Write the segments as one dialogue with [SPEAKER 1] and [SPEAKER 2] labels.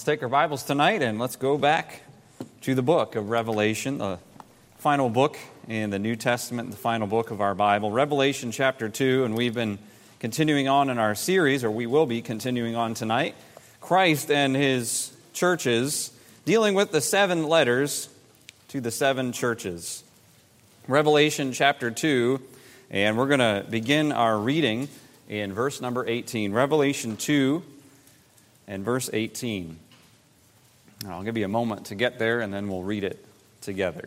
[SPEAKER 1] Let's take our Bibles tonight and let's go back to the book of Revelation, the final book in the New Testament, the final book of our Bible, Revelation chapter 2, and we've been continuing on in our series, or we will be continuing on tonight, Christ and His churches, dealing with the 7 letters to the 7 churches. Revelation chapter 2, and we're going to begin our reading in verse number 18. Revelation 2 and verse 18. I'll give you a moment to get there, and then we'll read it together.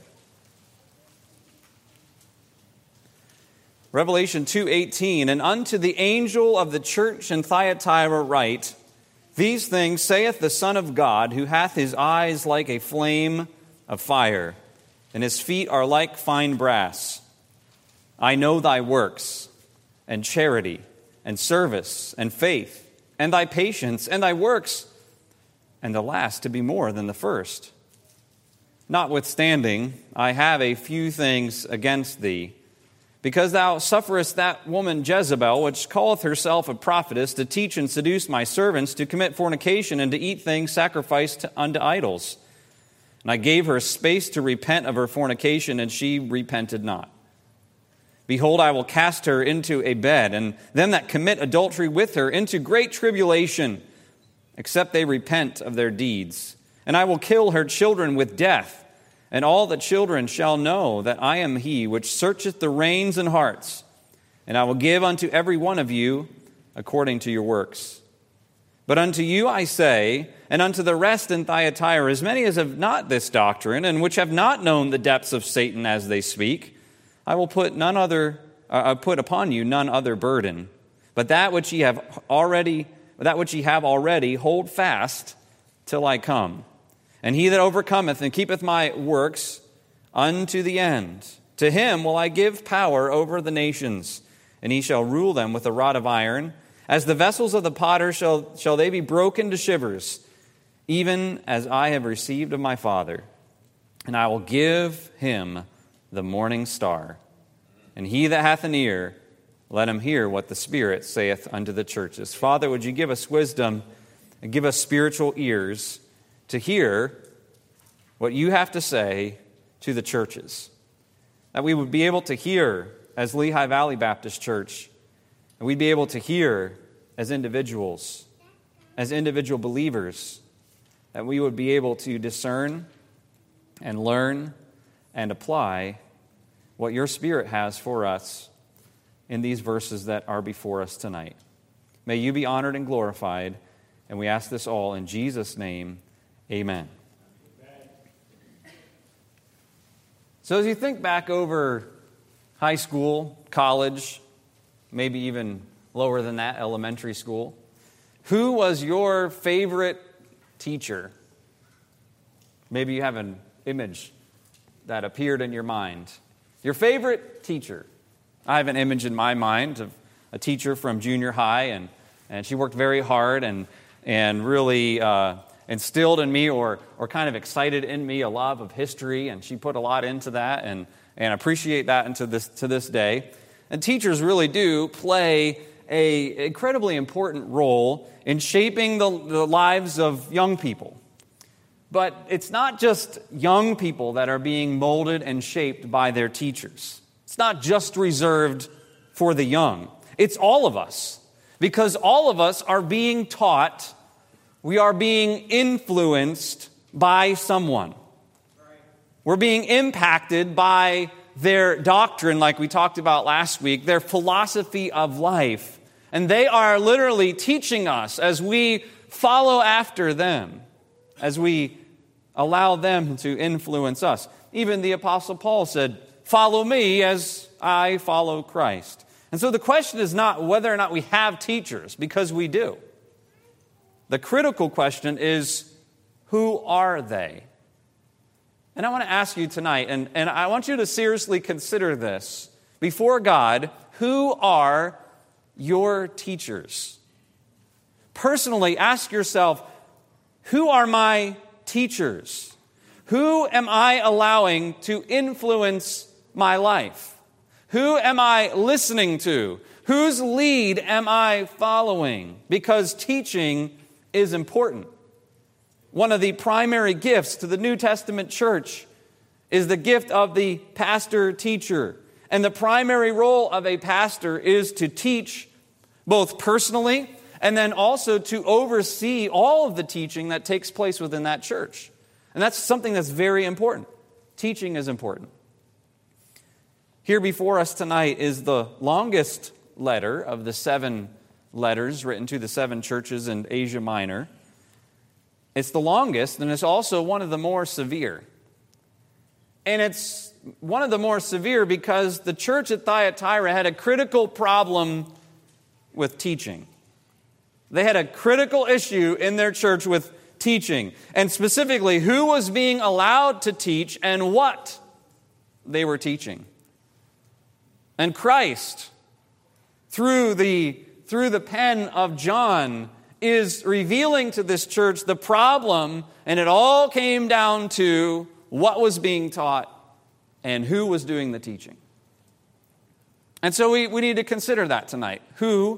[SPEAKER 1] Revelation 2:18, "And unto the angel of the church in Thyatira write, These things saith the Son of God, who hath his eyes like a flame of fire, and his feet are like fine brass. I know thy works, and charity, and service, and faith, and thy patience, and thy works, and the last to be more than the first. Notwithstanding, I have a few things against thee, because thou sufferest that woman Jezebel, which calleth herself a prophetess, to teach and seduce my servants to commit fornication and to eat things sacrificed unto idols. And I gave her space to repent of her fornication, and she repented not. Behold, I will cast her into a bed, and them that commit adultery with her into great tribulation, except they repent of their deeds. And I will kill her children with death, and all the children shall know that I am He which searcheth the reins and hearts. And I will give unto every one of you according to your works. But unto you I say, and unto the rest in Thyatira, as many as have not this doctrine, and which have not known the depths of Satan as they speak, I will put upon you none other burden, but that which ye have already, hold fast till I come. And he that overcometh and keepeth my works unto the end, to him will I give power over the nations, and he shall rule them with a rod of iron. As the vessels of the potter shall they be broken to shivers, even as I have received of my Father. And I will give him the morning star. And he that hath an ear, let him hear what the Spirit saith unto the churches." Father, would you give us wisdom and give us spiritual ears to hear what you have to say to the churches? That we would be able to hear as Lehigh Valley Baptist Church, and we'd be able to hear as individuals, as individual believers, that we would be able to discern and learn and apply what your Spirit has for us in these verses that are before us tonight. May you be honored and glorified, and we ask this all in Jesus' name, amen. So as you think back over high school, college, maybe even lower than that, elementary school, who was your favorite teacher? Maybe you have an image that appeared in your mind. Your favorite teacher. I have an image in my mind of a teacher from junior high, and she worked very hard and really instilled in me or kind of excited in me a love of history, and she put a lot into that and appreciate that to this day. And teachers really do play an incredibly important role in shaping the lives of young people. But it's not just young people that are being molded and shaped by their teachers. It's not just reserved for the young. It's all of us. Because all of us are being taught, we are being influenced by someone. We're being impacted by their doctrine, like we talked about last week, their philosophy of life. And they are literally teaching us as we follow after them, as we allow them to influence us. Even the Apostle Paul said, "Follow me as I follow Christ." And so the question is not whether or not we have teachers, because we do. The critical question is, who are they? And I want to ask you tonight, and I want you to seriously consider this. Before God, who are your teachers? Personally, ask yourself, who are my teachers? Who am I allowing to influence my life? Who am I listening to? Whose lead am I following? Because teaching is important. one of the primary gifts to the New Testament church is the gift of the pastor-teacher. And the primary role of a pastor is to teach both personally and then also to oversee all of the teaching that takes place within that church. And that's something that's very important. Teaching is important. Here before us tonight is the longest letter of the 7 letters written to the 7 churches in Asia Minor. It's the longest, and it's also one of the more severe. And it's one of the more severe because the church at Thyatira had a critical problem with teaching. They had a critical issue in their church with teaching, and specifically who was being allowed to teach and what they were teaching. And Christ, through the pen of John, is revealing to this church the problem, and it all came down to what was being taught and who was doing the teaching. And so we need to consider that tonight. Who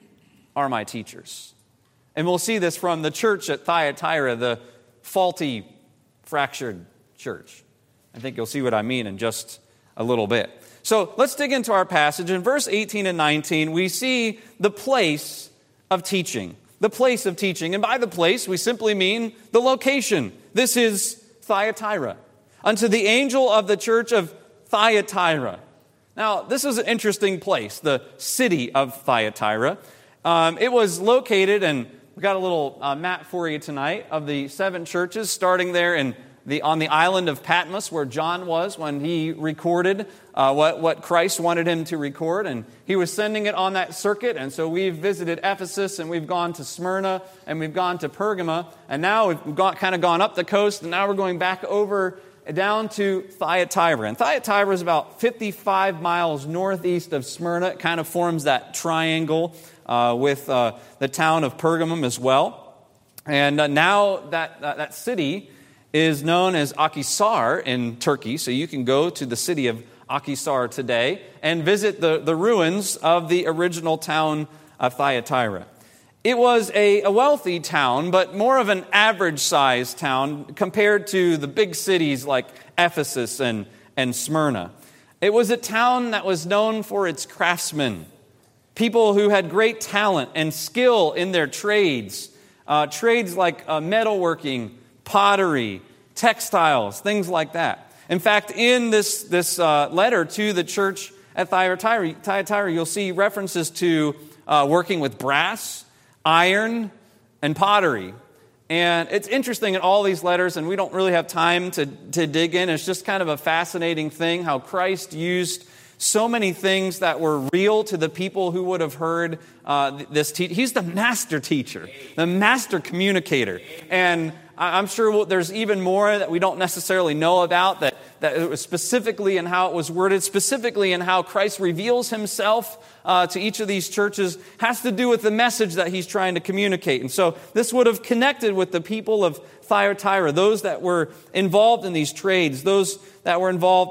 [SPEAKER 1] are my teachers? And we'll see this from the church at Thyatira, the faulty, fractured church. I think you'll see what I mean in just a little bit. So let's dig into our passage. In verse 18 and 19, we see the place of teaching. The place of teaching. And by the place, we simply mean the location. This is Thyatira. Unto the angel of the church of Thyatira. Now, this is an interesting place, the city of Thyatira. It was located, and we got a little map for you tonight of the 7 churches, starting there on the island of Patmos, where John was when he recorded what Christ wanted him to record. And he was sending it on that circuit. And so we've visited Ephesus, and we've gone to Smyrna, and we've gone to Pergama. And now we've kind of gone up the coast, and now we're going back over down to Thyatira. And Thyatira is about 55 miles northeast of Smyrna. It kind of forms that triangle with the town of Pergamum as well. And now that city is known as Akhisar in Turkey. So you can go to the city of Akhisar today and visit the ruins of the original town of Thyatira. It was a wealthy town, but more of an average-sized town compared to the big cities like Ephesus and Smyrna. It was a town that was known for its craftsmen, people who had great talent and skill in their trades, trades like metalworking, pottery, textiles, things like that. In fact, in this letter to the church at Thyatira, you'll see references to working with brass, iron, and pottery. And it's interesting in all these letters, and we don't really have time to dig in. It's just kind of a fascinating thing how Christ used so many things that were real to the people who would have heard this teaching. He's the master teacher, the master communicator. And I'm sure there's even more that we don't necessarily know about, that it was specifically in how it was worded, specifically in how Christ reveals himself to each of these churches, has to do with the message that he's trying to communicate. And so this would have connected with the people of Thyatira, those that were involved in these trades, those that were involved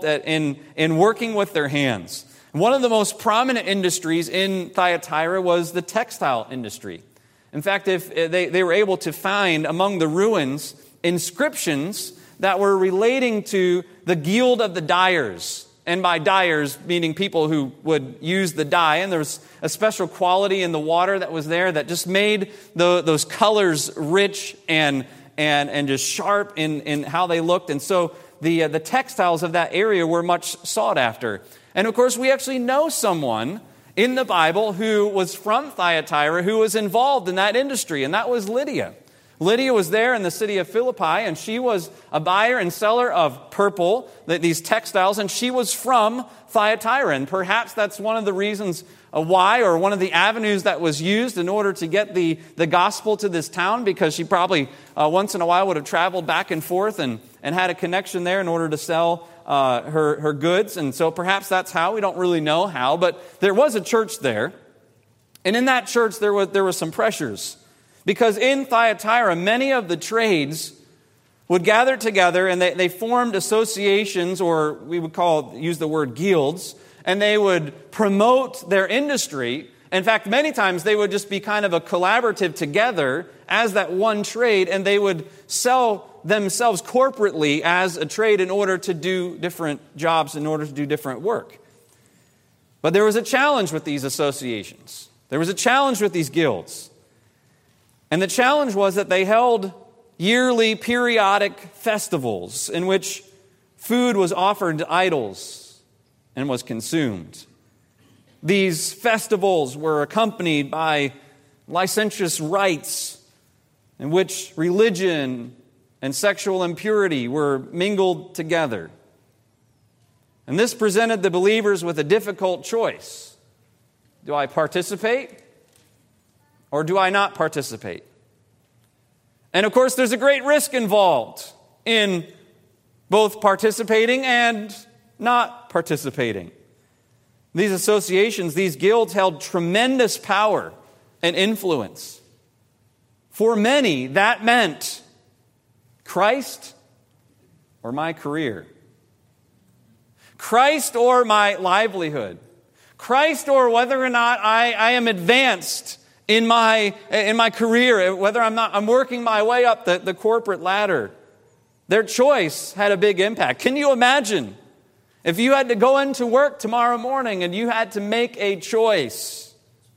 [SPEAKER 1] in working with their hands. One of the most prominent industries in Thyatira was the textile industry. In fact, if they were able to find among the ruins inscriptions that were relating to the guild of the dyers. And by dyers, meaning people who would use the dye. And there was a special quality in the water that was there that just made those colors rich and just sharp in how they looked. And so the textiles of that area were much sought after. And of course, we actually know someone in the Bible who was from Thyatira who was involved in that industry, and that was Lydia. Lydia was there in the city of Philippi, and she was a buyer and seller of purple, these textiles, and she was from Thyatira. And perhaps that's one of the reasons why, or one of the avenues that was used in order to get the gospel to this town, because she probably once in a while would have traveled back and forth and had a connection there in order to sell her goods. And so perhaps that's how. We don't really know how, but there was a church there. And in that church there were some pressures. Because in Thyatira, many of the trades would gather together, and they formed associations, or we would use the word guilds, and they would promote their industry In fact, many times they would just be kind of a collaborative together as that one trade, and they would sell themselves corporately as a trade in order to do different jobs, in order to do different work. But there was a challenge with these associations. There was a challenge with these guilds. And the challenge was that they held yearly periodic festivals in which food was offered to idols and was consumed. These festivals were accompanied by licentious rites in which religion and sexual impurity were mingled together. And this presented the believers with a difficult choice. Do I participate or do I not participate? And of course, there's a great risk involved in both participating and not participating. These associations, these guilds held tremendous power and influence. For many, that meant Christ or my career. Christ or my livelihood. Christ or whether or not I am advanced in my career, whether I'm working my way up the corporate ladder. Their choice had a big impact. Can you imagine if you had to go into work tomorrow morning and you had to make a choice?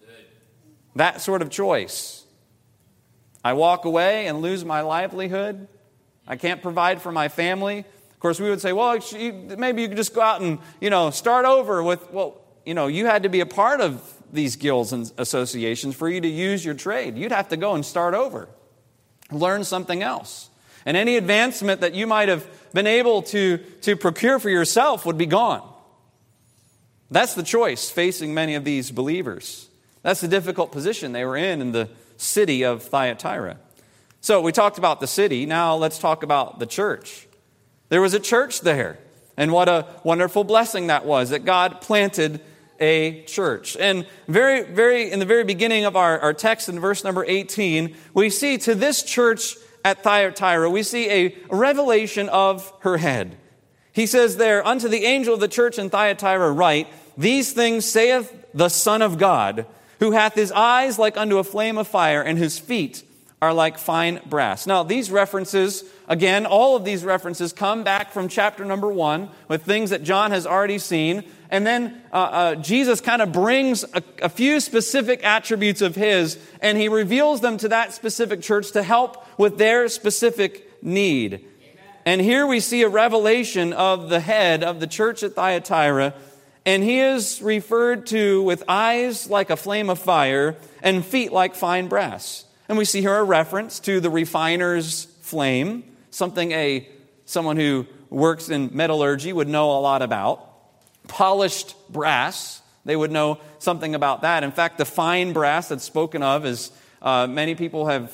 [SPEAKER 1] That sort of choice. I walk away and lose my livelihood. I can't provide for my family. Of course, we would say, well, maybe you could just go out and, start over with, you had to be a part of these guilds and associations for you to use your trade. You'd have to go and start over, learn something else. And any advancement that you might have been able to procure for yourself would be gone. That's the choice facing many of these believers. That's the difficult position they were in the city of Thyatira. So we talked about the city. Now let's talk about the church. There was a church there. And what a wonderful blessing that was, that God planted a church. And in the very beginning of our text in verse number 18, we see to this church at Thyatira, we see a revelation of her head. He says there, unto the angel of the church in Thyatira write, these things saith the Son of God, who hath his eyes like unto a flame of fire, and his feet are like fine brass. Now, these references, again, all of these references come back from chapter number 1 with things that John has already seen. And then Jesus kind of brings a few specific attributes of his, and he reveals them to that specific church to help with their specific need. Amen. And here we see a revelation of the head of the church at Thyatira, and he is referred to with eyes like a flame of fire and feet like fine brass. And we see here a reference to the refiner's flame, something someone who works in metallurgy would know a lot about. Polished brass, they would know something about that. In fact, the fine brass that's spoken of is, many people have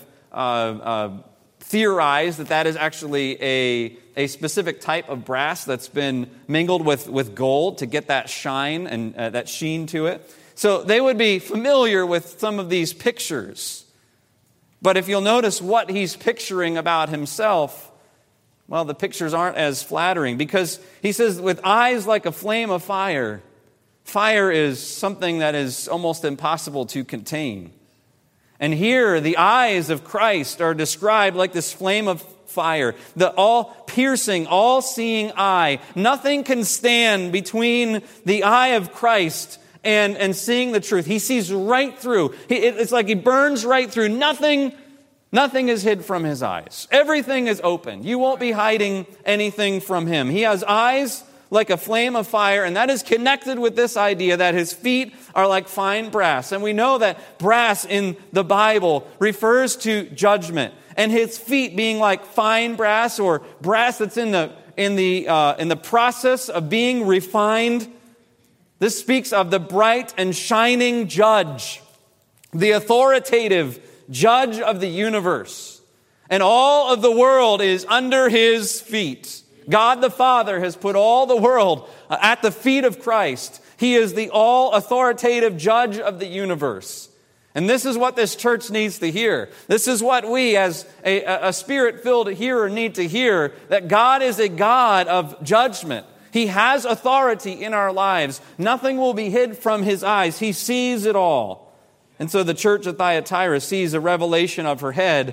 [SPEAKER 1] theorized that is actually a specific type of brass that's been mingled with gold to get that shine and that sheen to it. So they would be familiar with some of these pictures. But if you'll notice what he's picturing about himself, well, the pictures aren't as flattering, because he says, with eyes like a flame of fire. Fire is something that is almost impossible to contain. And here, the eyes of Christ are described like this flame of fire, the all-piercing, all-seeing eye. Nothing can stand between the eye of Christ and seeing the truth. He sees right through. It's like he burns right through. Nothing is hid from his eyes. Everything is open. You won't be hiding anything from him. He has eyes like a flame of fire, and that is connected with this idea that his feet are like fine brass. And we know that brass in the Bible refers to judgment, and his feet being like fine brass, or brass that's in the process of being refined. This speaks of the bright and shining judge, the authoritative judge of the universe. And all of the world is under his feet. God the Father has put all the world at the feet of Christ. He is the all-authoritative judge of the universe. And this is what this church needs to hear. This is what we, as a Spirit-filled hearer, need to hear, that God is a God of judgment. He has authority in our lives. Nothing will be hid from his eyes. He sees it all. And so the church at Thyatira sees a revelation of her head,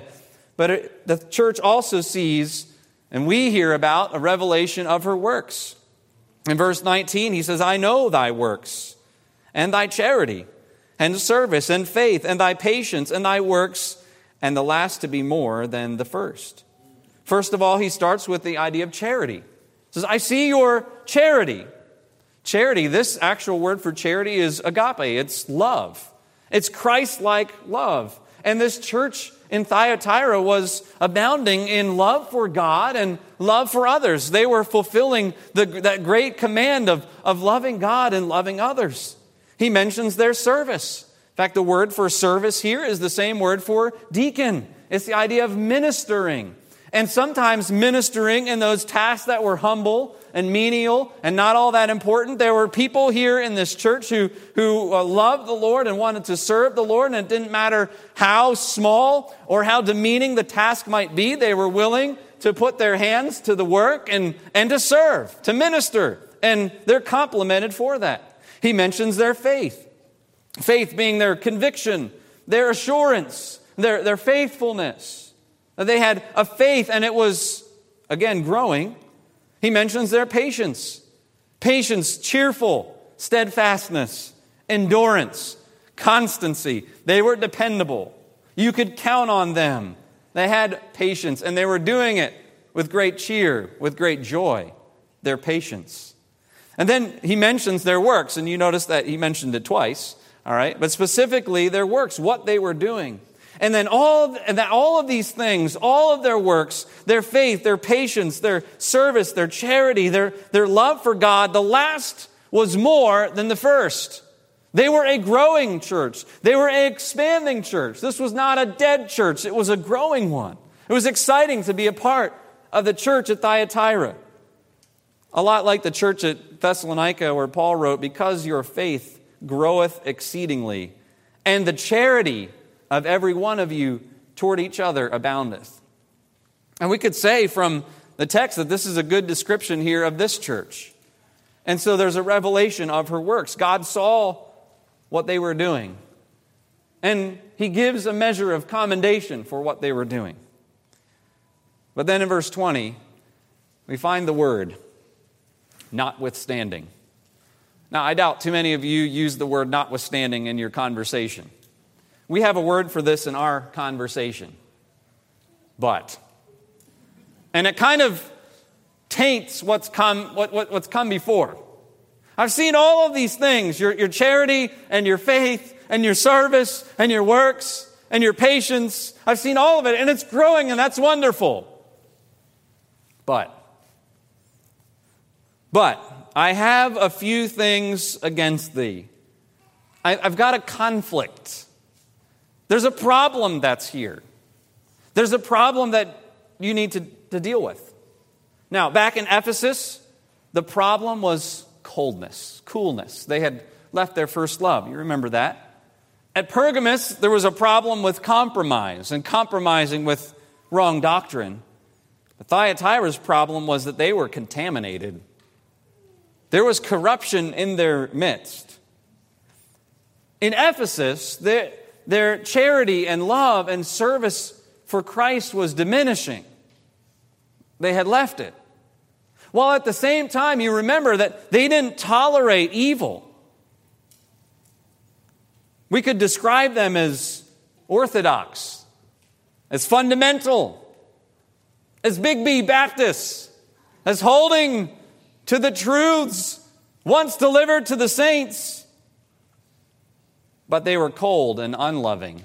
[SPEAKER 1] but the church also sees, and we hear about, a revelation of her works. In verse 19, he says, I know thy works, and thy charity, and service, and faith, and thy patience, and thy works, and the last to be more than the first. First of all, he starts with the idea of charity. He says, I see your charity. Charity, this actual word for charity is agape. It's love. It's Christ-like love. And this church in Thyatira was abounding in love for God and love for others. They were fulfilling that great command of loving God and loving others. He mentions their service. In fact, the word for service here is the same word for deacon. It's the idea of ministering. And sometimes ministering in those tasks that were humble and menial and not all that important. There were people here in this church who loved the Lord and wanted to serve the Lord, and it didn't matter how small or how demeaning the task might be. They were willing to put their hands to the work and to serve, to minister, and they're complimented for that. He mentions their faith. Faith being their conviction, their assurance, their faithfulness. They had a faith, and it was, again, growing. He mentions their patience. Patience, cheerful, steadfastness, endurance, constancy. They were dependable. You could count on them. They had patience, and they were doing it with great cheer, with great joy, their patience. And then he mentions their works, and you notice that he mentioned it twice, all right? But specifically their works, what they were doing. And then all of these things, all of their works, their faith, their patience, their service, their charity, their love for God, the last was more than the first. They were a growing church. They were an expanding church. This was not a dead church. It was a growing one. It was exciting to be a part of the church at Thyatira. A lot like the church at Thessalonica where Paul wrote, because your faith groweth exceedingly, and the charity of every one of you toward each other aboundeth. And we could say from the text that this is a good description here of this church. And so there's a revelation of her works. God saw what they were doing. And he gives a measure of commendation for what they were doing. But then in verse 20, we find the word, notwithstanding. Now, I doubt too many of you use the word notwithstanding in your conversation. We have a word for this in our conversation. But. And it kind of taints what's come before. I've seen all of these things, your charity and your faith and your service and your works and your patience. I've seen all of it, and it's growing, and that's wonderful. But I have a few things against thee. I've got a conflict. There's a problem that's here. There's a problem that you need to deal with. Now, back in Ephesus, the problem was coolness. They had left their first love. You remember that? At Pergamos, there was a problem with compromise and compromising with wrong doctrine. But Thyatira's problem was that they were contaminated. There was corruption in their midst. In Ephesus, their charity and love and service for Christ was diminishing. They had left it. While at the same time, you remember that they didn't tolerate evil. We could describe them as orthodox, as fundamental, as Big B Baptists, as holding to the truths once delivered to the saints. But they were cold and unloving.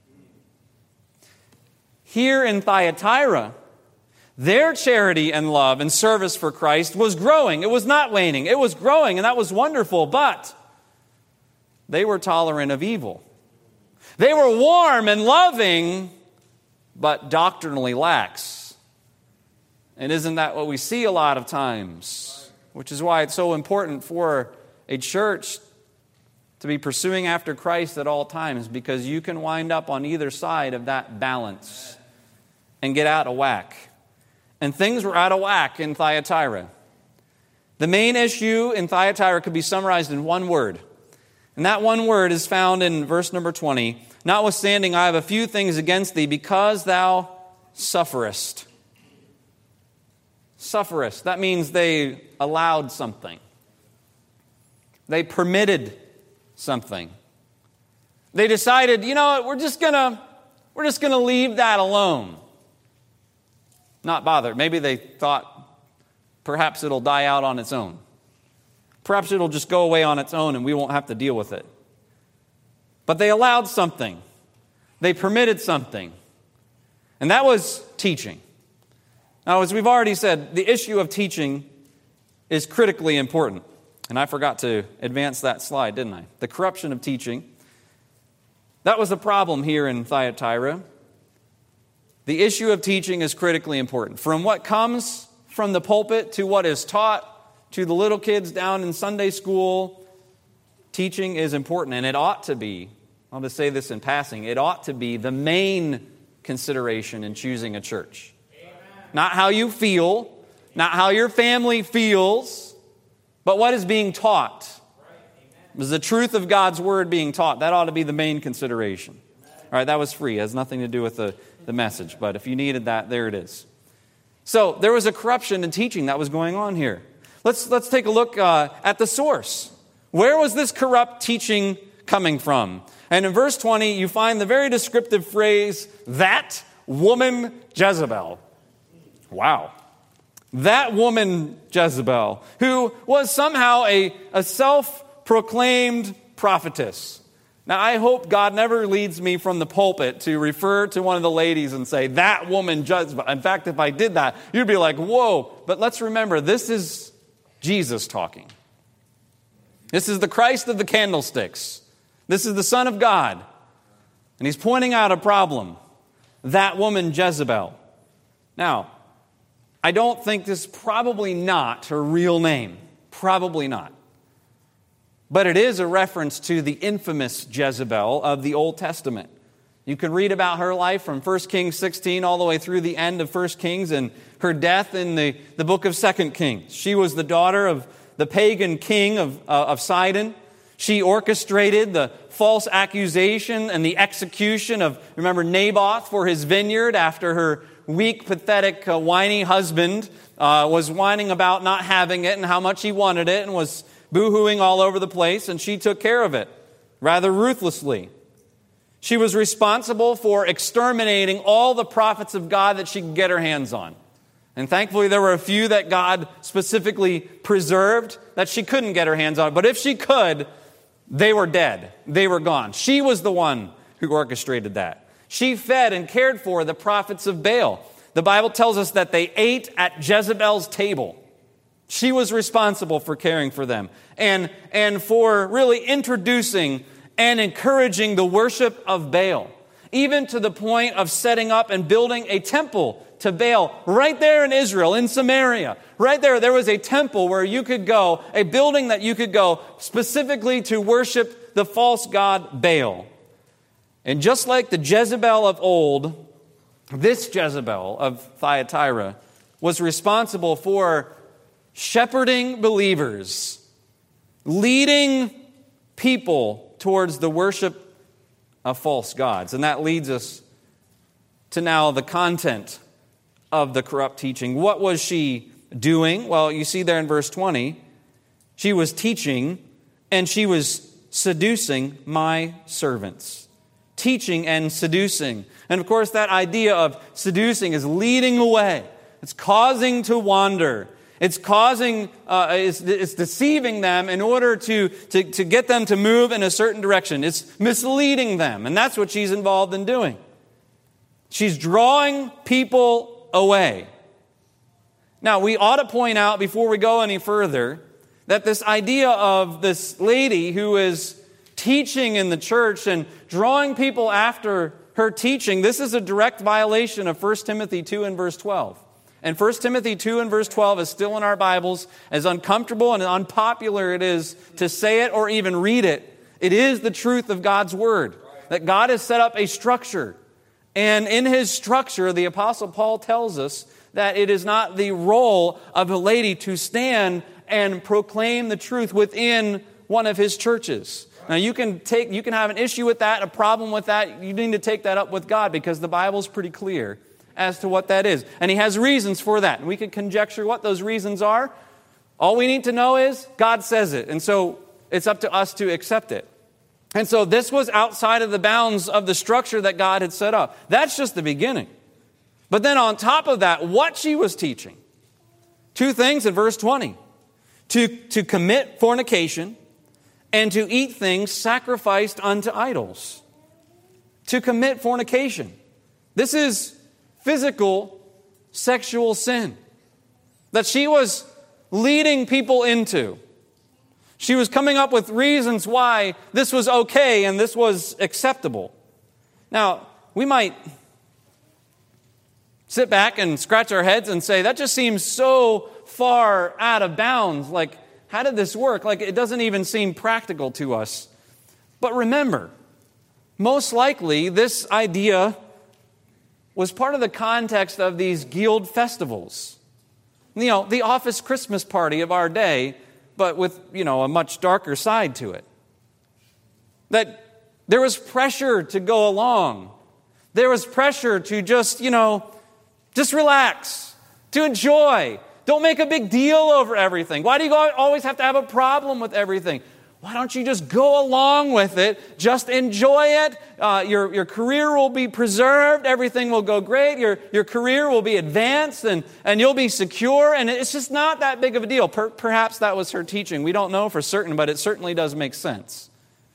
[SPEAKER 1] Here in Thyatira, their charity and love and service for Christ was growing. It was not waning. It was growing, and that was wonderful. But they were tolerant of evil. They were warm and loving, but doctrinally lax. And isn't that what we see a lot of times? Which is why it's so important for a church to be pursuing after Christ at all times, because you can wind up on either side of that balance and get out of whack. And things were out of whack in Thyatira. The main issue in Thyatira could be summarized in one word, And that one word is found in verse number 20. Notwithstanding, I have a few things against thee, because thou sufferest. Sufferest. That means they allowed something. They permitted something. They decided, you know what, we're just gonna leave that alone. Not bothered. Maybe they thought perhaps it'll die out on its own. Perhaps it'll just go away on its own and we won't have to deal with it. But they allowed something. They permitted something. And that was teaching. Now, as we've already said, the issue of teaching is critically important. And I forgot to advance that slide, didn't I? The corruption of teaching. That was the problem here in Thyatira. The issue of teaching is critically important. From what comes from the pulpit to what is taught to the little kids down in Sunday school, teaching is important. And it ought to be, I'll just say this in passing, it ought to be the main consideration in choosing a church. Amen. Not how you feel, not how your family feels, but what is being taught. Is the truth of God's word being taught. That ought to be the main consideration. All right, that was free. It has nothing to do with the message. But if you needed that, there it is. So there was a corruption in teaching that was going on here. Let's take a look at the source. Where was this corrupt teaching coming from? And in verse 20, you find the very descriptive phrase, that woman Jezebel. Wow. That woman Jezebel, who was somehow a self-proclaimed prophetess. Now, I hope God never leads me from the pulpit to refer to one of the ladies and say, that woman Jezebel. In fact, if I did that, you'd be like, whoa. But let's remember, this is Jesus talking. This is the Christ of the candlesticks. This is the Son of God. And he's pointing out a problem. That woman Jezebel. Now, I don't think this is probably not her real name. Probably not. But it is a reference to the infamous Jezebel of the Old Testament. You can read about her life from 1 Kings 16 all the way through the end of 1 Kings and her death in the book of 2 Kings. She was the daughter of the pagan king of Sidon. She orchestrated the false accusation and the execution of, remember, Naboth for his vineyard after her weak, pathetic, whiny husband was whining about not having it and how much he wanted it and was boo-hooing all over the place, and she took care of it rather ruthlessly. She was responsible for exterminating all the prophets of God that she could get her hands on. And thankfully, there were a few that God specifically preserved that she couldn't get her hands on. But if she could, they were dead. They were gone. She was the one who orchestrated that. She fed and cared for the prophets of Baal. The Bible tells us that they ate at Jezebel's table. She was responsible for caring for them and for really introducing and encouraging the worship of Baal, even to the point of setting up and building a temple to Baal right there in Israel, in Samaria. Right there was a temple where you could go, a building that you could go specifically to worship the false god Baal. And just like the Jezebel of old, this Jezebel of Thyatira was responsible for shepherding believers, leading people towards the worship of false gods. And that leads us to now the content of the corrupt teaching. What was she doing? Well, you see there in verse 20, she was teaching and she was seducing my servants. Teaching and seducing. And of course, that idea of seducing is leading away. It's causing to wander. It's causing, it's deceiving them in order to get them to move in a certain direction. It's misleading them. And that's what she's involved in doing. She's drawing people away. Now, we ought to point out before we go any further that this idea of this lady who is teaching in the church and drawing people after her teaching, this is a direct violation of 1 Timothy 2 and verse 12. And 1 Timothy 2 and verse 12 is still in our Bibles. As uncomfortable and unpopular it is to say it or even read it, it is the truth of God's Word. That God has set up a structure. And in His structure, the Apostle Paul tells us that it is not the role of a lady to stand and proclaim the truth within one of his churches. Now you can have an issue with that, a problem with that. You need to take that up with God because the Bible's pretty clear as to what that is. And He has reasons for that. And we can conjecture what those reasons are. All we need to know is God says it. And so it's up to us to accept it. And so this was outside of the bounds of the structure that God had set up. That's just the beginning. But then on top of that, what she was teaching. Two things in verse 20. To commit fornication and to eat things sacrificed unto idols. To commit fornication. This is physical sexual sin that she was leading people into. She was coming up with reasons why this was okay and this was acceptable. Now, we might sit back and scratch our heads and say, that just seems so far out of bounds. Like, how did this work? Like, it doesn't even seem practical to us. But remember, most likely this idea was part of the context of these guild festivals. You know, the office Christmas party of our day, but with, a much darker side to it. That there was pressure to go along. There was pressure to just relax, to enjoy. Don't make a big deal over everything. Why do you always have to have a problem with everything? Why don't you just go along with it? Just enjoy it. Your career will be preserved. Everything will go great. Your career will be advanced and you'll be secure. And it's just not that big of a deal. Perhaps that was her teaching. We don't know for certain, but it certainly does make sense.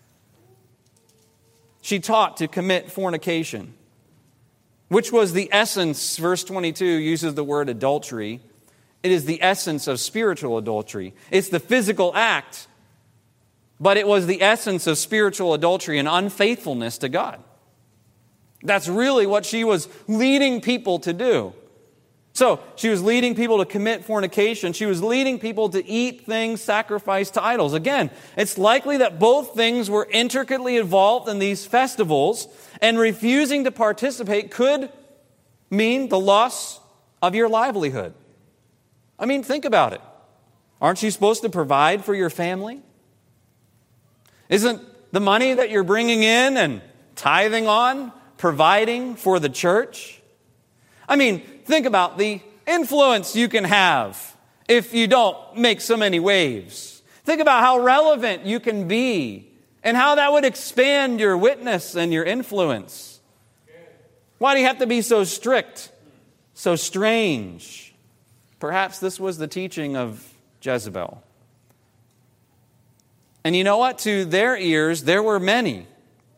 [SPEAKER 1] She taught to commit fornication, which was the essence. Verse 22 uses the word adultery. It is the essence of spiritual adultery. It's the physical act. But it was the essence of spiritual adultery and unfaithfulness to God. That's really what she was leading people to do. So, she was leading people to commit fornication. She was leading people to eat things sacrificed to idols. Again, it's likely that both things were intricately involved in these festivals, and refusing to participate could mean the loss of your livelihood. I mean, think about it. Aren't you supposed to provide for your family? Isn't the money that you're bringing in and tithing on providing for the church? I mean, think about the influence you can have if you don't make so many waves. Think about how relevant you can be and how that would expand your witness and your influence. Why do you have to be so strict, so strange? Perhaps this was the teaching of Jezebel. And you know what? To their ears, there were many.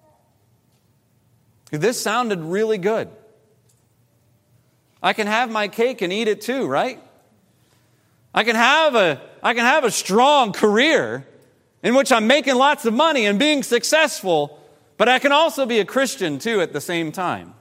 [SPEAKER 1] This sounded really good. I can have my cake and eat it too, right? I can have a strong career in which I'm making lots of money and being successful, but I can also be a Christian too at the same time.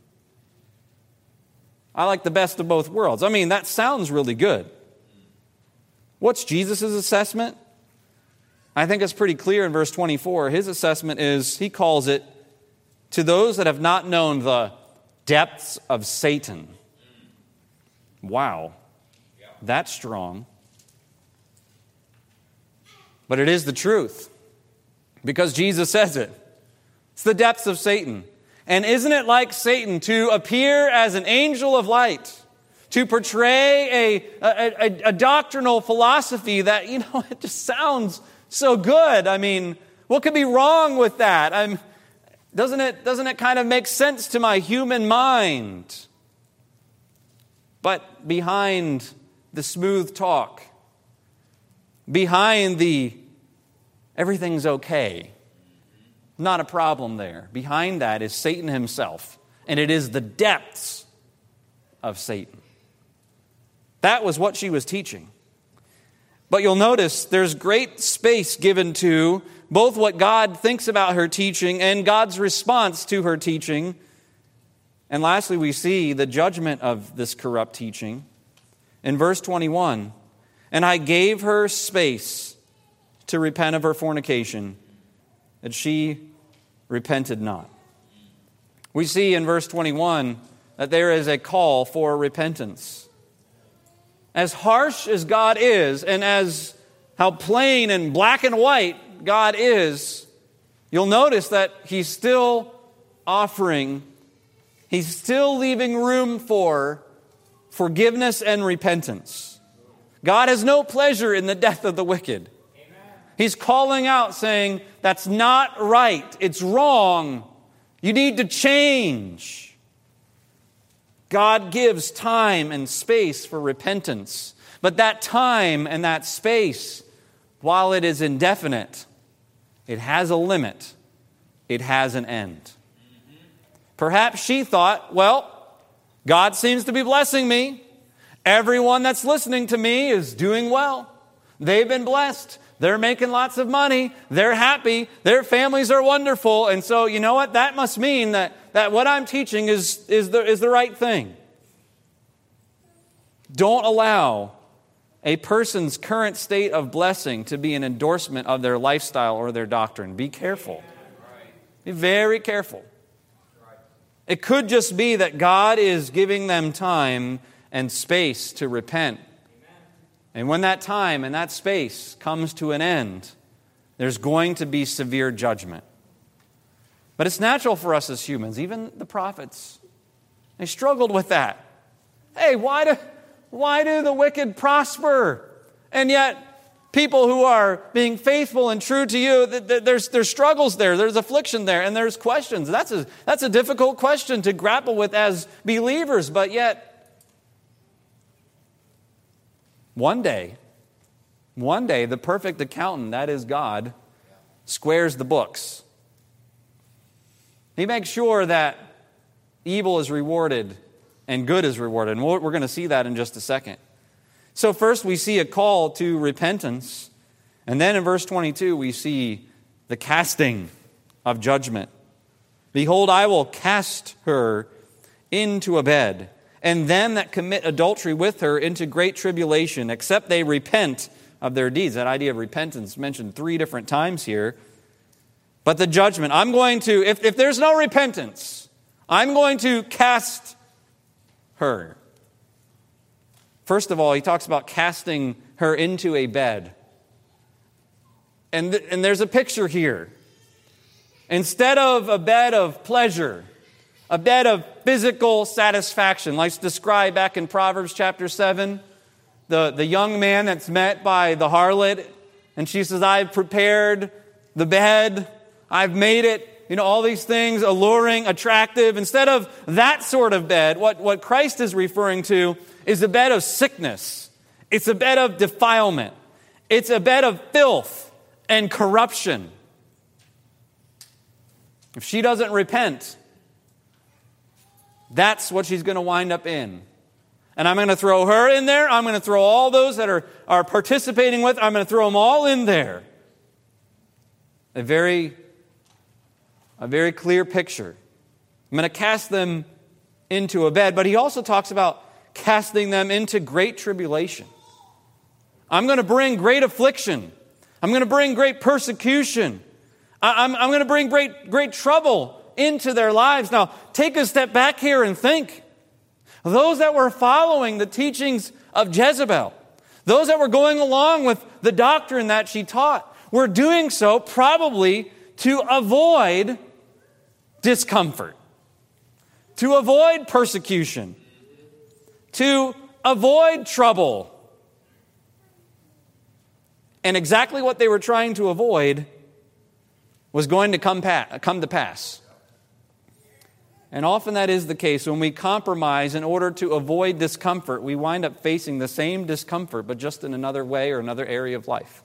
[SPEAKER 1] I like the best of both worlds. I mean, that sounds really good. What's Jesus' assessment? I think it's pretty clear in verse 24. His assessment is, he calls it, to those that have not known the depths of Satan. Wow. That's strong. But it is the truth. Because Jesus says it. It's the depths of Satan. And isn't it like Satan to appear as an angel of light? To portray a doctrinal philosophy that, it just sounds so good. I mean, what could be wrong with that? Doesn't it kind of make sense to my human mind? But behind the smooth talk, behind the everything's okay, not a problem there. Behind that is Satan himself, and it is the depths of Satan. That was what she was teaching. But you'll notice there's great space given to both what God thinks about her teaching and God's response to her teaching. And lastly, we see the judgment of this corrupt teaching. In verse 21, and I gave her space to repent of her fornication, and she repented not. We see in verse 21 that there is a call for repentance. As harsh as God is, and as how plain and black and white God is, you'll notice that he's still offering, he's still leaving room for forgiveness and repentance. God has no pleasure in the death of the wicked. He's calling out saying, that's not right. It's wrong. You need to change. God gives time and space for repentance. But that time and that space, while it is indefinite, it has a limit. It has an end. Perhaps she thought, well, God seems to be blessing me. Everyone that's listening to me is doing well. They've been blessed. They're making lots of money. They're happy. Their families are wonderful. And so, you know what? That must mean that what I'm teaching is the right thing. Don't allow a person's current state of blessing to be an endorsement of their lifestyle or their doctrine. Be careful. Be very careful. It could just be that God is giving them time and space to repent. And when that time and that space comes to an end, there's going to be severe judgment. But it's natural for us as humans, even the prophets. They struggled with that. Hey, why do the wicked prosper? And yet, people who are being faithful and true to you, there's struggles there, there's affliction there, and there's questions. That's a difficult question to grapple with as believers, but yet, one day, the perfect accountant, that is God, squares the books. He makes sure that evil is rewarded and good is rewarded. And we're going to see that in just a second. So first we see a call to repentance. And then in verse 22 we see the casting of judgment. Behold, I will cast her into a bed, and them that commit adultery with her into great tribulation, except they repent of their deeds. That idea of repentance mentioned 3 different times here. But the judgment, I'm going to, if there's no repentance, I'm going to cast her. First of all, he talks about casting her into a bed. And there's a picture here. Instead of a bed of pleasure, a bed of physical satisfaction, like described back in Proverbs chapter 7. The young man that's met by the harlot, and she says, I've prepared the bed, I've made it, all these things, alluring, attractive. Instead of that sort of bed, what Christ is referring to is a bed of sickness. It's a bed of defilement. It's a bed of filth and corruption. If she doesn't repent, that's what she's going to wind up in. And I'm going to throw her in there. I'm going to throw all those that are participating with. I'm going to throw them all in there. A very clear picture. I'm going to cast them into a bed. But he also talks about casting them into great tribulation. I'm going to bring great affliction. I'm going to bring great persecution. I'm going to bring great trouble into their lives. Now, take a step back here and think. Those that were following the teachings of Jezebel, those that were going along with the doctrine that she taught, were doing so probably to avoid discomfort, to avoid persecution, to avoid trouble. And exactly what they were trying to avoid was going to come to pass. And often that is the case. When we compromise in order to avoid discomfort, we wind up facing the same discomfort, but just in another way or another area of life.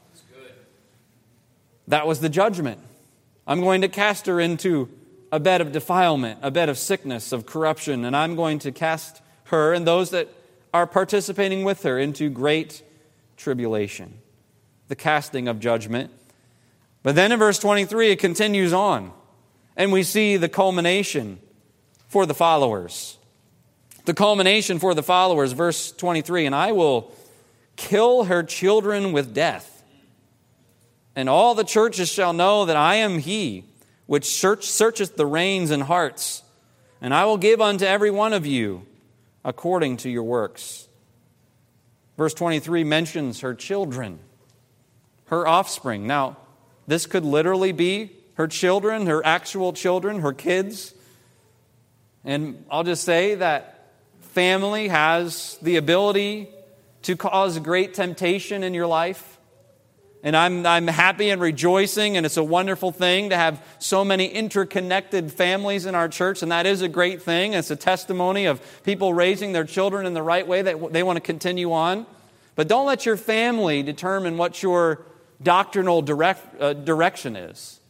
[SPEAKER 1] That was the judgment. I'm going to cast her into a bed of defilement, a bed of sickness, of corruption, and I'm going to cast her and those that are participating with her into great tribulation. The casting of judgment. But then in verse 23, it continues on, and we see the culmination for the followers. The culmination for the followers, verse 23, and I will kill her children with death. And all the churches shall know that I am he which searcheth the reins and hearts, and I will give unto every one of you according to your works. Verse 23 mentions her children, her offspring. Now, this could literally be her children, her actual children, her kids. And I'll just say that family has the ability to cause great temptation in your life. And I'm happy and rejoicing, and it's a wonderful thing to have so many interconnected families in our church, and that is a great thing. It's a testimony of people raising their children in the right way that they want to continue on. But don't let your family determine what your doctrinal direction is.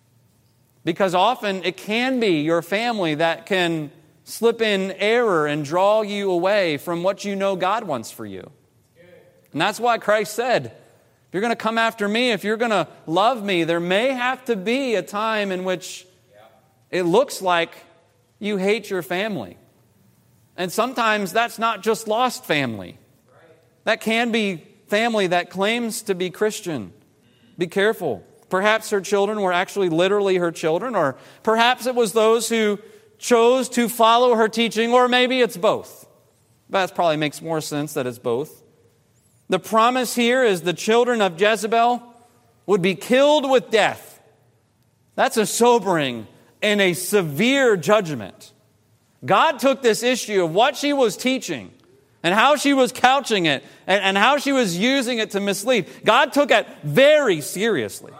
[SPEAKER 1] Because often it can be your family that can slip in error and draw you away from what you know God wants for you. And that's why Christ said, if you're going to come after me, if you're going to love me, there may have to be a time in which it looks like you hate your family. And sometimes that's not just lost family. That can be family that claims to be Christian. Be careful. Perhaps her children were actually literally her children, or perhaps it was those who chose to follow her teaching, or maybe it's both. That probably makes more sense that it's both. The promise here is the children of Jezebel would be killed with death. That's a sobering and a severe judgment. God took this issue of what she was teaching and how she was couching it and how she was using it to mislead. God took it very seriously.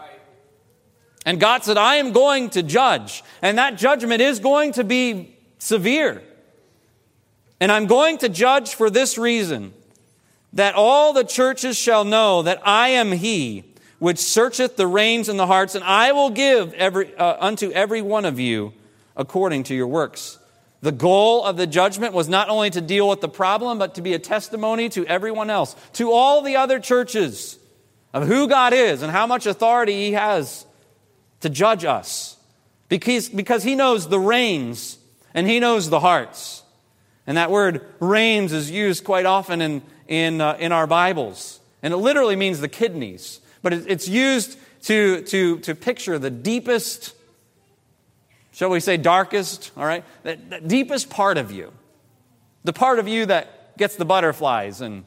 [SPEAKER 1] And God said, I am going to judge. And that judgment is going to be severe. And I'm going to judge for this reason, that all the churches shall know that I am He which searcheth the reins and the hearts, and I will give unto every one of you according to your works. The goal of the judgment was not only to deal with the problem, but to be a testimony to everyone else, to all the other churches, of who God is and how much authority He has to judge us. Because He knows the reins and He knows the hearts. And that word reins is used quite often in our Bibles. And it literally means the kidneys. But it's used to picture the deepest, shall we say darkest, all right? The deepest part of you. The part of you that gets the butterflies and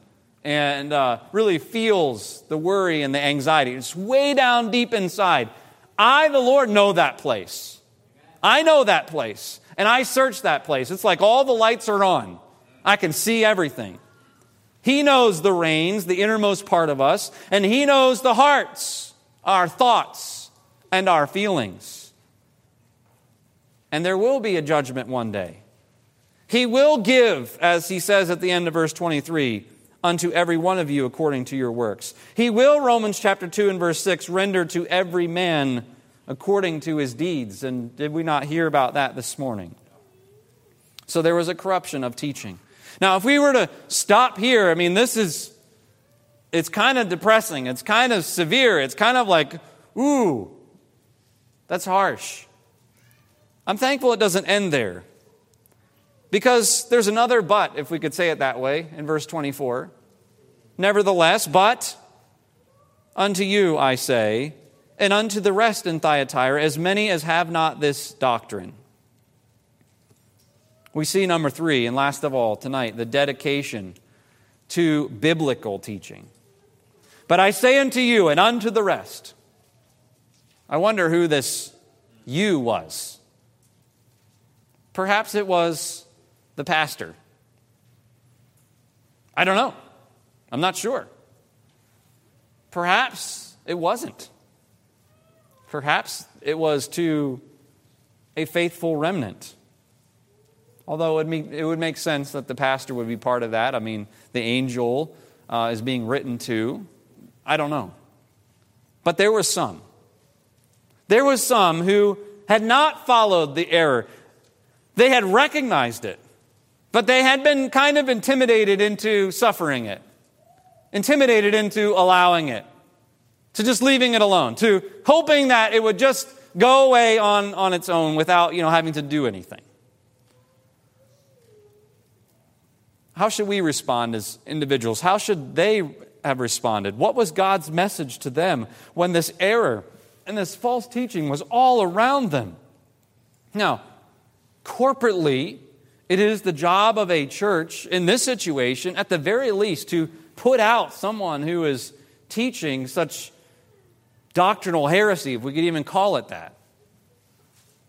[SPEAKER 1] really feels the worry and the anxiety. It's way down deep inside. I, the Lord, know that place. I know that place. And I search that place. It's like all the lights are on. I can see everything. He knows the reins, the innermost part of us, and He knows the hearts, our thoughts, and our feelings. And there will be a judgment one day. He will give, as He says at the end of verse 23, unto every one of you according to your works. He will, Romans chapter 2 and verse 6, render to every man according to his deeds. And did we not hear about that this morning? So there was a corruption of teaching. Now, if we were to stop here, I mean, it's kind of depressing. It's kind of severe. It's kind of like, ooh, that's harsh. I'm thankful it doesn't end there. Because there's another but, if we could say it that way, in verse 24. Nevertheless, but unto you I say, and unto the rest in Thyatira, as many as have not this doctrine. We see number 3, and last of all tonight, the dedication to biblical teaching. But I say unto you and unto the rest. I wonder who this you was. Perhaps it was the pastor. I don't know. I'm not sure. Perhaps it wasn't. Perhaps it was to a faithful remnant. Although it would make sense that the pastor would be part of that. I mean, the angel is being written to. I don't know. But there were some. There was some who had not followed the error. They had recognized it. But they had been kind of intimidated into suffering it. Intimidated into allowing it. To just leaving it alone. To hoping that it would just go away on its own without, having to do anything. How should we respond as individuals? How should they have responded? What was God's message to them when this error and this false teaching was all around them? Now, corporately, it is the job of a church in this situation, at the very least, to put out someone who is teaching such doctrinal heresy, if we could even call it that.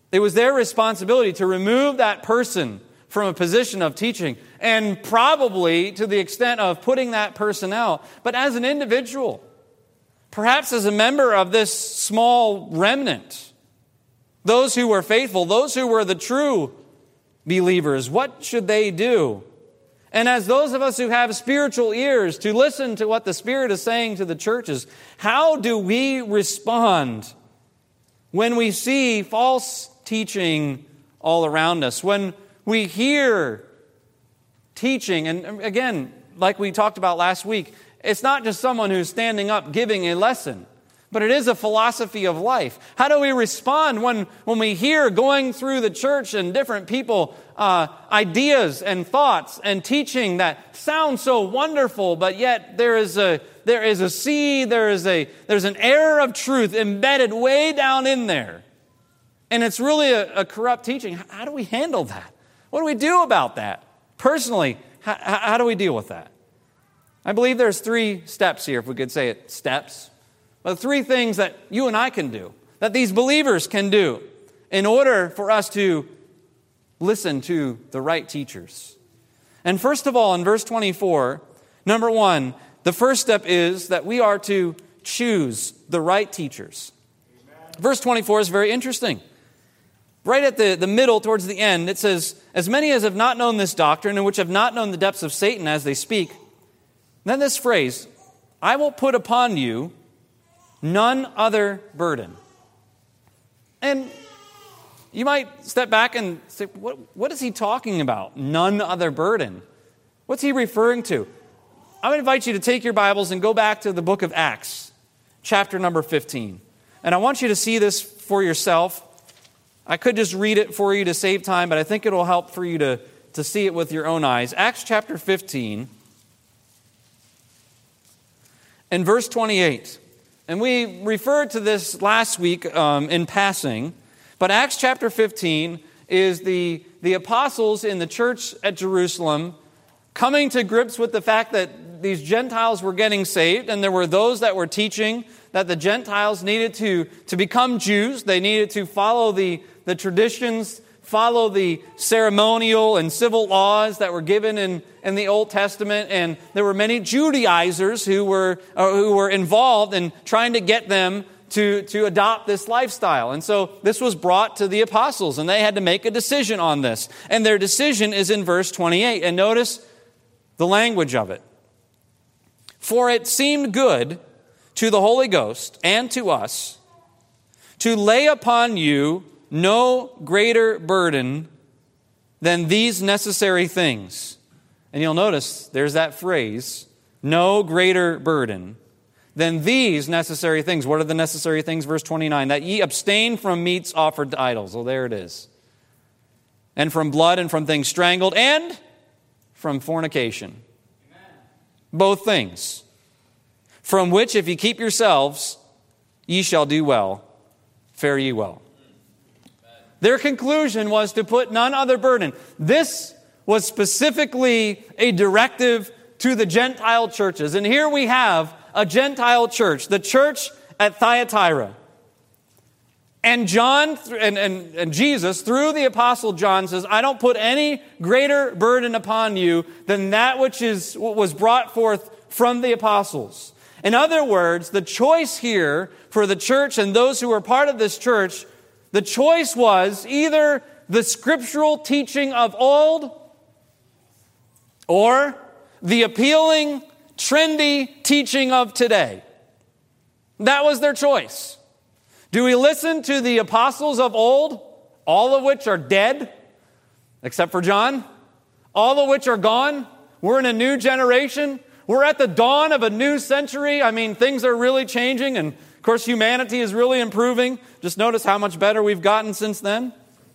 [SPEAKER 1] It was their responsibility to remove that person from a position of teaching, and probably to the extent of putting that person out. But as an individual, perhaps as a member of this small remnant, those who were faithful, those who were the true believers, what should they do? And as those of us who have spiritual ears to listen to what the Spirit is saying to the churches, how do we respond when we see false teaching all around us? When we hear teaching, and again, like we talked about last week, it's not just someone who's standing up giving a lesson, but it is a philosophy of life. How do we respond when we hear going through the church and different people, ideas and thoughts and teaching that sound so wonderful, but yet there is a seed, there's an error of truth embedded way down in there. And it's really a corrupt teaching. How do we handle that? What do we do about that? Personally, how do we deal with that? I believe there's 3 steps here, if we could say it, steps. But 3 things that you and I can do, that these believers can do in order for us to listen to the right teachers. And first of all, in verse 24, number 1, the first step is that we are to choose the right teachers. Amen. Verse 24 is very interesting. Right at the middle, towards the end, it says, "As many as have not known this doctrine, and which have not known the depths of Satan as they speak." Then this phrase, "I will put upon you none other burden." And you might step back and say, what is he talking about? None other burden. What's he referring to? I would invite you to take your Bibles and go back to the book of Acts, chapter number 15. And I want you to see this for yourself. I could just read it for you to save time, but I think it will help for you to see it with your own eyes. Acts chapter 15 and verse 28. And we referred to this last week in passing, but Acts chapter 15 is the apostles in the church at Jerusalem coming to grips with the fact that these Gentiles were getting saved, and there were those that were teaching that the Gentiles needed to become Jews. They needed to follow the traditions, follow the ceremonial and civil laws that were given in the Old Testament. And there were many Judaizers who were involved in trying to get them to adopt this lifestyle. And so this was brought to the apostles, and they had to make a decision on this. And their decision is in verse 28. And notice the language of it. "For it seemed good to the Holy Ghost and to us to lay upon you no greater burden than these necessary things." And you'll notice there's that phrase, no greater burden than these necessary things. What are the necessary things? Verse 29, "that ye abstain from meats offered to idols." Well, there it is. "And from blood and from things strangled and from fornication." Amen. Both things. "From which if ye keep yourselves, ye shall do well. Fare ye well." Their conclusion was to put none other burden. This was specifically a directive to the Gentile churches. And here we have a Gentile church, the church at Thyatira. And John and Jesus, through the Apostle John, says, "I don't put any greater burden upon you than that which was brought forth from the apostles." In other words, the choice here for the church and those who were part of this church, the choice was either the scriptural teaching of old or the appealing, trendy teaching of today. That was their choice. Do we listen to the apostles of old, all of which are dead, except for John? All of which are gone? We're in a new generation. We're at the dawn of a new century. I mean, things are really changing, and of course, humanity is really improving. Just notice how much better we've gotten since then.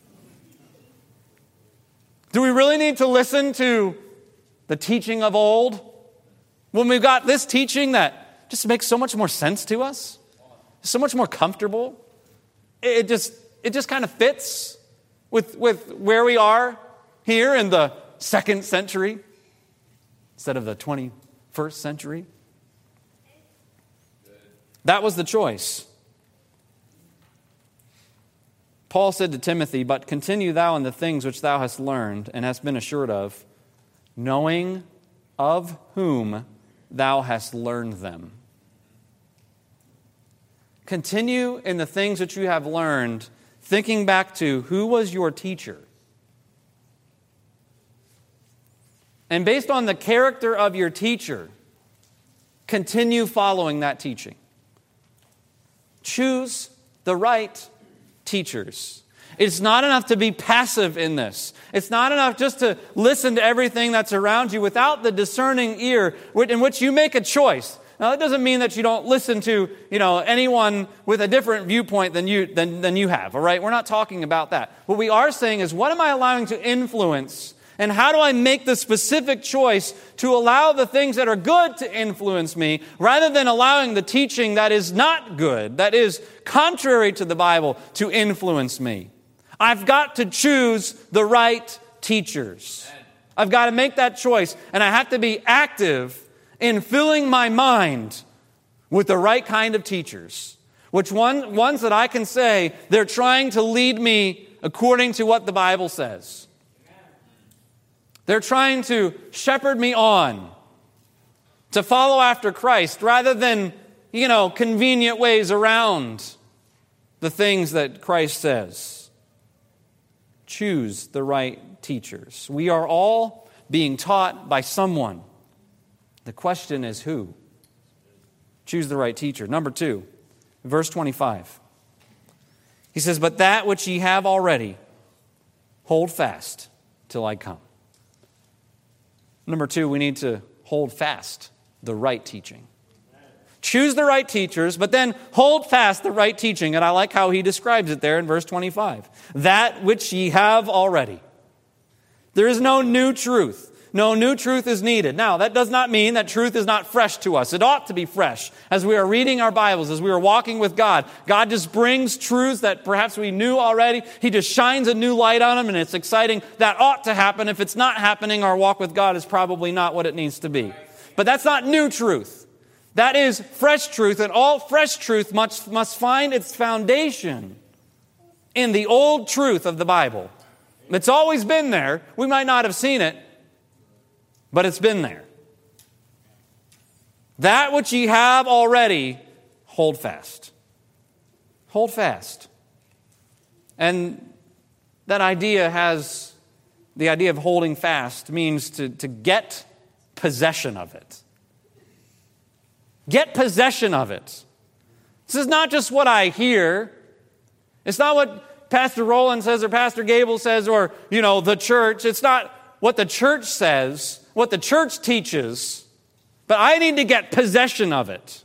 [SPEAKER 1] Do we really need to listen to the teaching of old when we've got this teaching that just makes so much more sense to us? So much more comfortable. It just kind of fits with where we are here in the 2nd century instead of the 21st century. That was the choice. Paul said to Timothy, "But continue thou in the things which thou hast learned and hast been assured of, knowing of whom thou hast learned them." Continue in the things which you have learned, thinking back to who was your teacher. And based on the character of your teacher, continue following that teaching. Choose the right teachers. It's not enough to be passive in this. It's not enough just to listen to everything that's around you without the discerning ear in which you make a choice. Now, that doesn't mean that you don't listen to, anyone with a different viewpoint than you have, all right? We're not talking about that. What we are saying is, what am I allowing to influence? And how do I make the specific choice to allow the things that are good to influence me rather than allowing the teaching that is not good, that is contrary to the Bible, to influence me? I've got to choose the right teachers. I've got to make that choice, and I have to be active in filling my mind with the right kind of teachers. Ones that I can say, they're trying to lead me according to what the Bible says. They're trying to shepherd me on to follow after Christ rather than, convenient ways around the things that Christ says. Choose the right teachers. We are all being taught by someone. The question is who? Choose the right teacher. Number 2, verse 25. He says, "But that which ye have already, hold fast till I come." Number 2, we need to hold fast the right teaching. Choose the right teachers, but then hold fast the right teaching. And I like how he describes it there in verse 25. That which ye have already. There is no new truth. No new truth is needed. Now, that does not mean that truth is not fresh to us. It ought to be fresh. As we are reading our Bibles, as we are walking with God, God just brings truths that perhaps we knew already. He just shines a new light on them, and it's exciting. That ought to happen. If it's not happening, our walk with God is probably not what it needs to be. But that's not new truth. That is fresh truth, and all fresh truth must find its foundation in the old truth of the Bible. It's always been there. We might not have seen it, but it's been there. That which ye have already, hold fast. Hold fast. And that idea the idea of holding fast means to get possession of it. Get possession of it. This is not just what I hear. It's not what Pastor Roland says or Pastor Gable says or, the church. It's not what the church says, what the church teaches, but I need to get possession of it.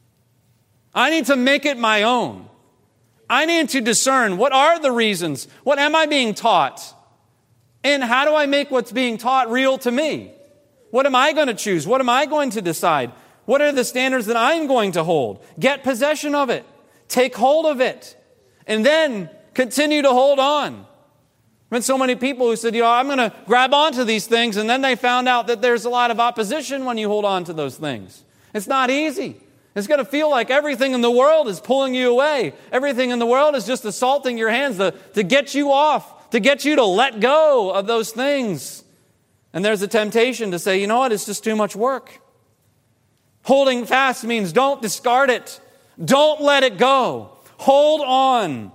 [SPEAKER 1] I need to make it my own. I need to discern what are the reasons, what am I being taught, and how do I make what's being taught real to me? What am I going to choose? What am I going to decide? What are the standards that I'm going to hold? Get possession of it. Take hold of it. And then continue to hold on. I've met so many people who said, I'm going to grab onto these things, and then they found out that there's a lot of opposition when you hold on to those things. It's not easy. It's going to feel like everything in the world is pulling you away. Everything in the world is just assaulting your hands to get you off, to get you to let go of those things. And there's a temptation to say, it's just too much work. Holding fast means don't discard it. Don't let it go. Hold on.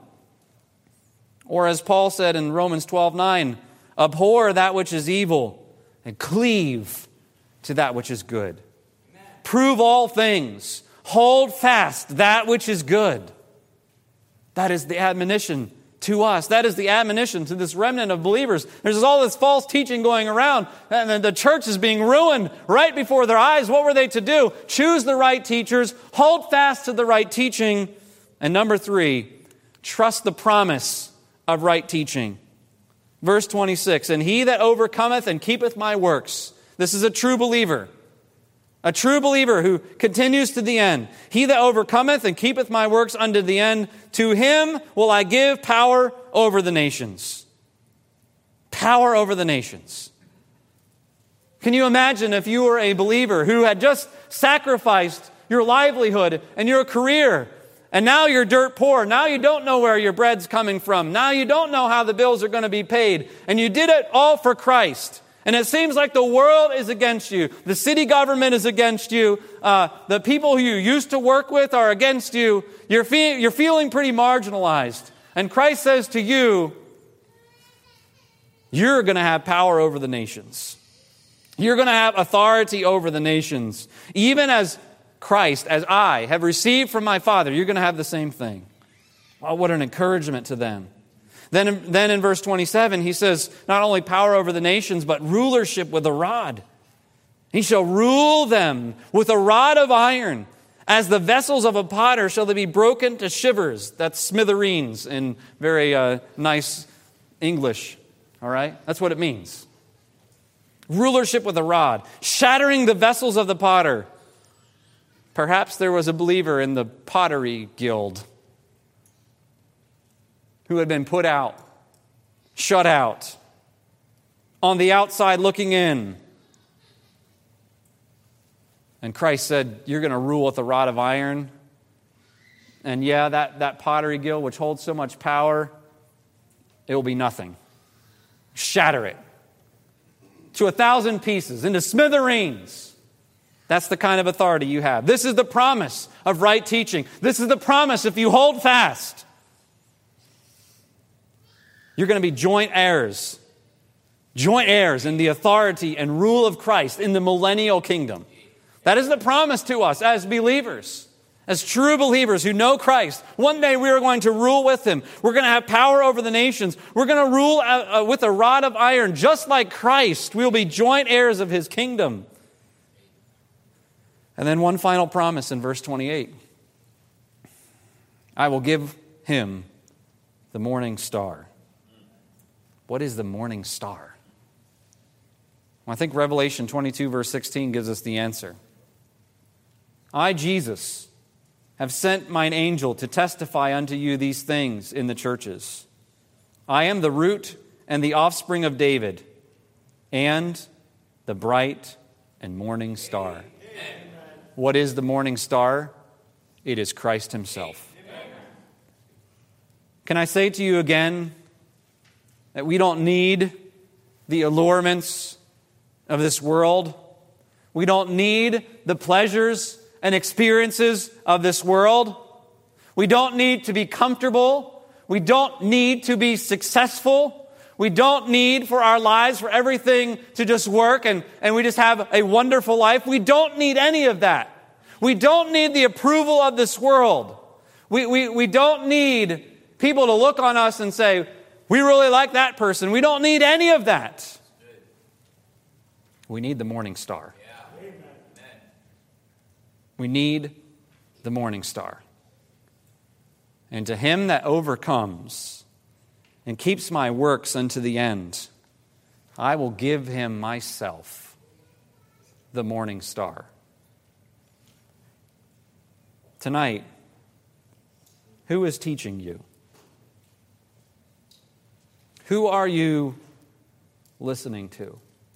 [SPEAKER 1] Or as Paul said in Romans 12:9, abhor that which is evil and cleave to that which is good. Amen. Prove all things. Hold fast that which is good. That is the admonition to us. That is the admonition to this remnant of believers. There's all this false teaching going around, and the church is being ruined right before their eyes. What were they to do? Choose the right teachers. Hold fast to the right teaching. And number 3, trust the promise of right teaching. Verse 26, and he that overcometh and keepeth my works. This is a true believer. A true believer who continues to the end. He that overcometh and keepeth my works unto the end, to him will I give power over the nations. Power over the nations. Can you imagine if you were a believer who had just sacrificed your livelihood and your career And now you're dirt poor. Now you don't know where your bread's coming from. Now you don't know how the bills are going to be paid. And you did it all for Christ. And it seems like the world is against you. The city government is against you. The people who you used to work with are against you. You're feeling pretty marginalized. And Christ says to you, you're going to have power over the nations. You're going to have authority over the nations. Even as Christ, as I have received from my Father, you're going to have the same thing. Oh, what an encouragement to them. Then in verse 27, he says, not only power over the nations, but rulership with a rod. He shall rule them with a rod of iron. As the vessels of a potter shall they be broken to shivers. That's smithereens in very nice English. All right? That's what it means. Rulership with a rod. Shattering the vessels of the potter. Perhaps there was a believer in the pottery guild who had been put out, shut out, on the outside looking in. And Christ said, you're going to rule with a rod of iron. And yeah, that pottery guild, which holds so much power, it will be nothing. Shatter it to 1,000 pieces, into smithereens. That's the kind of authority you have. This is the promise of right teaching. This is the promise if you hold fast. You're going to be joint heirs. Joint heirs in the authority and rule of Christ in the millennial kingdom. That is the promise to us as believers, as true believers who know Christ. One day we are going to rule with Him. We're going to have power over the nations. We're going to rule with a rod of iron, just like Christ. We will be joint heirs of His kingdom. And then one final promise in verse 28. I will give him the morning star. What is the morning star? Well, I think Revelation 22 verse 16 gives us the answer. I, Jesus, have sent mine angel to testify unto you these things in the churches. I am the root and the offspring of David, and the bright and morning star. Amen. What is the morning star? It is Christ Himself. Amen. Can I say to you again that we don't need the allurements of this world? We don't need the pleasures and experiences of this world. We don't need to be comfortable. We don't need to be successful. We don't need for our lives, for everything to just work and we just have a wonderful life. We don't need any of that. We don't need the approval of this world. We don't need people to look on us and say, we really like that person. We don't need any of that. We need the morning star. We need the morning star. And to him that overcomes and keeps my works unto the end, I will give him myself, the morning star. Tonight, who is teaching you? Who are you listening to?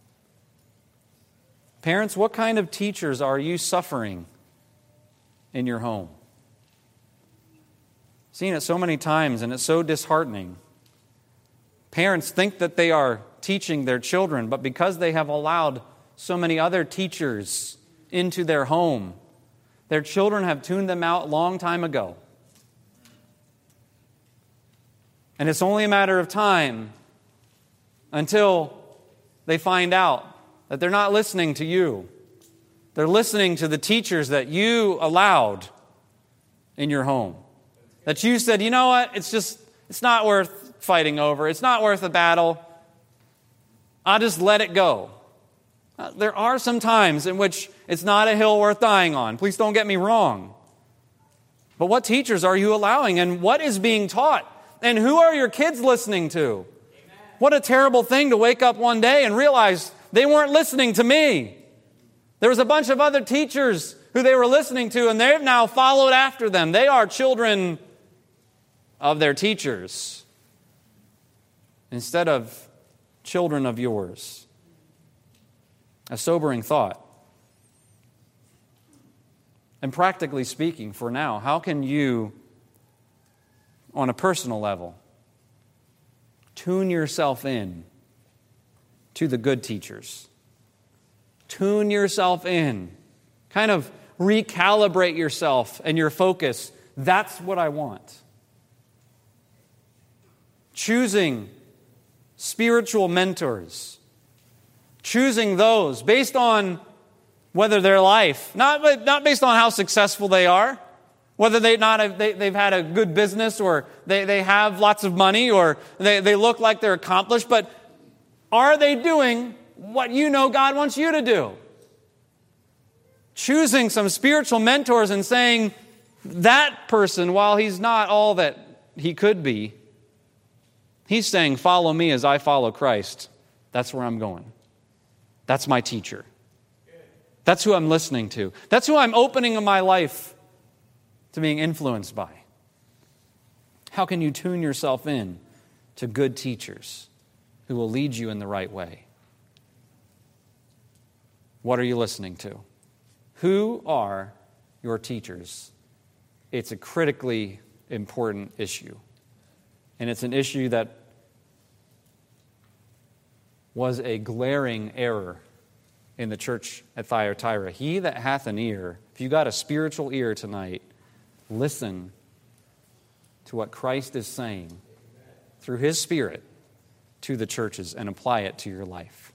[SPEAKER 1] Parents, what kind of teachers are you suffering in your home? Seen it so many times, and it's so disheartening. Parents think that they are teaching their children, but because they have allowed so many other teachers into their home, their children have tuned them out a long time ago. And it's only a matter of time until they find out that they're not listening to you. They're listening to the teachers that you allowed in your home. That you said, you know what, it's not worth fighting over. It's not worth a battle. I'll just let it go. There are some times in which it's not a hill worth dying on. Please don't get me wrong. But what teachers are you allowing? And what is being taught? And who are your kids listening to? Amen. What a terrible thing to wake up one day and realize they weren't listening to me. There was a bunch of other teachers who they were listening to, and they've now followed after them. They are children of their teachers instead of children of yours. A sobering thought. And practically speaking, for now, how can you on a personal level. Tune yourself in to the good teachers. Tune yourself in. Kind of recalibrate yourself and your focus. That's what I want. Choosing spiritual mentors. Choosing those based on whether their life, not based on how successful they are, whether they've had a good business or they have lots of money or they look like they're accomplished, but are they doing what you know God wants you to do? Choosing some spiritual mentors and saying, that person, while he's not all that he could be, he's saying, follow me as I follow Christ. That's where I'm going. That's my teacher. That's who I'm listening to. That's who I'm opening my life to being influenced by. How can you tune yourself in to good teachers who will lead you in the right way? What are you listening to? Who are your teachers? It's a critically important issue. And it's an issue that was a glaring error in the church at Thyatira. He that hath an ear, if you got a spiritual ear tonight, listen to what Christ is saying through His Spirit to the churches and apply it to your life.